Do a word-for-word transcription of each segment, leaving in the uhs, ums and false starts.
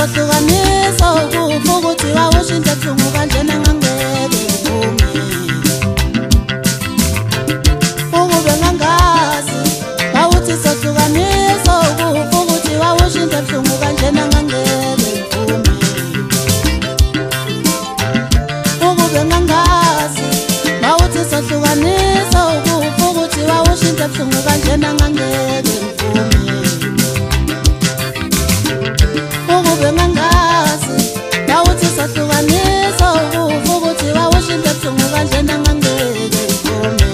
sohlukanisa ukufa ukuthi wawushintsha ebuhlungu kanjena ngangeke ngivume. Ukube ngangazi wawuthi sohlukanisa ukufa ukuthi wawushintsha ebuhlungu kanjena ngangeke ngivume. Ukube ngangazi wawuthi sohlukanisa ukufa ukuthi wawushintsha ebuhlungu kanjena ngangeke ngivume. Ukube ngangazi wawuthi sohlukanisa ukufa ukuthi wawushintsha ebuhlungu kanjena ngangeke ngivume.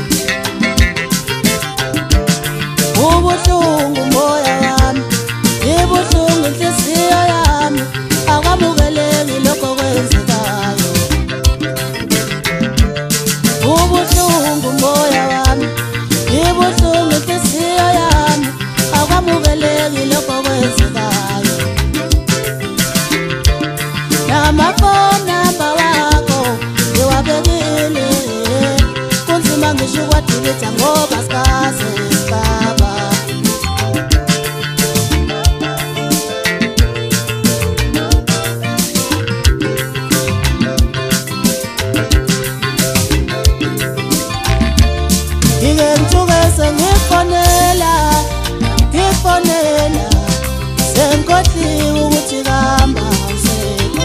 Ubuhlungu moya wami, ibuhlungu inhliziyo yami, akwamukeleki lokho kwenzekayo. Ubuhlungu moya wami, ibuhlungu inhliziyo yami, akwamukeleki lokho kwenzekayo. Namafoni namba wakho ngiwabekile, kunzima ngisho ukwadilitha ngoba sikaze saba. Ngike ngithuke sengifonela, ngifonela, sengikhohliwe ukuthi kuhamba usekho.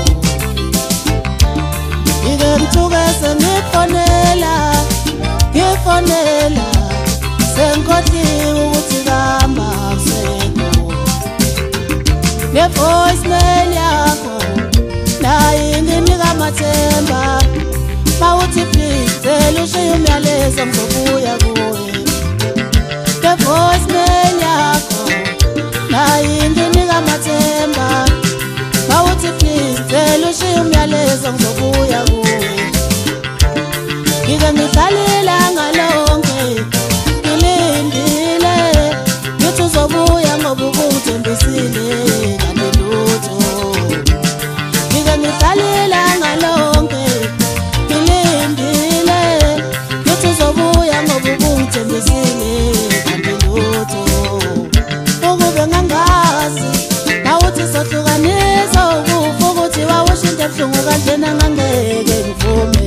Ngike ngithuke sengifonela, ngifonela, sengikhohliwe ukuthi kuhamba usekho. Ne-voicemail yakho nayo inginika amathemba, mawuthi please cela ushiye umyalezo ngizobuya kuwe. Ne-voicemail yakho nayo inginika amathemba, mawuthi please cela ushiye umyalezo ngizobuya kuwe. Ngike ngidlalile ilanga lonke ngilindile, ngithi uzobuya ngoba ubungithembisile kanti lutho. Ngike ngidlalile ilanga lonke ngilindile, ngithi uzobuya ngoba ubungithembisile kanti lutho. Ukube ngangazi wawuthi sohlukanisa ukufa ukuthi wawushintsha ebuhlungu kanjena ngangeke ngivume.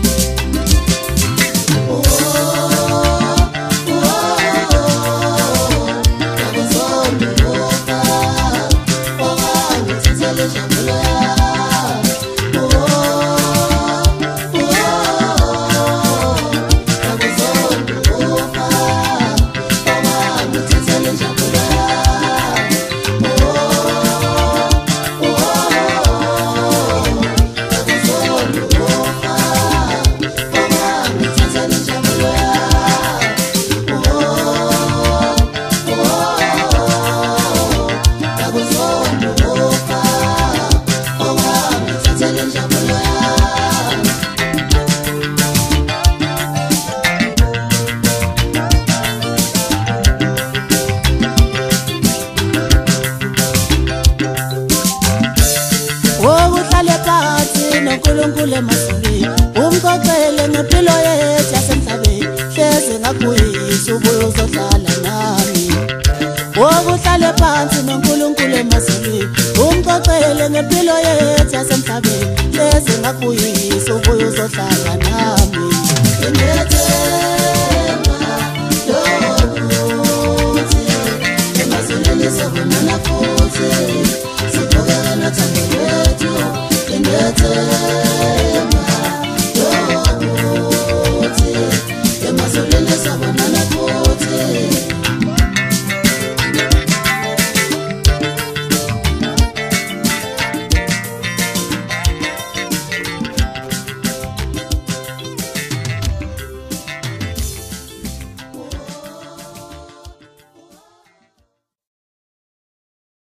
Wokuhlale phansi noNkulunkulu emazulwini, umxoxele ngempilo yethu yasemhlabeni, hleze ngakuyisa ubuye uzohlala nami. Wokuhlale phansi noNkulunkulu emazulwini, umxoxele ngempilo yethu yasemhlabeni, hleze ngakuyisa ubuye uzohlala nami.